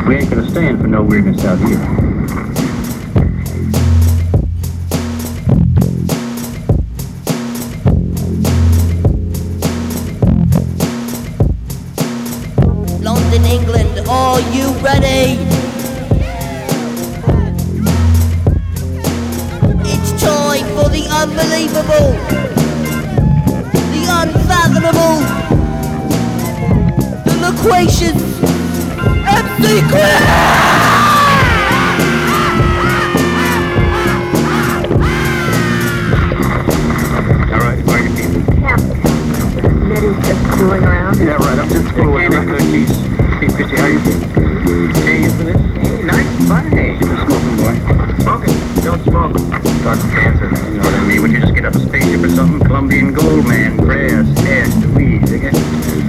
We ain't gonna stand for no weirdness out here. London, England, are you ready? It's time for the unbelievable, the unfathomable, the loquacious MC Chris! Alright, where are your people? Nettie's just fooling around. Yeah, right, I'm just fooling with cookies. Hey, Chrissy, how you feeling? Hey, you for this? Hey, nice, fun day. You're smoking, boy. Smoking? Don't smoke. Start cancer, you know what I mean? Would you just get up a spaceship or something? Colombian gold, man, grass, ash, the weed, dig it?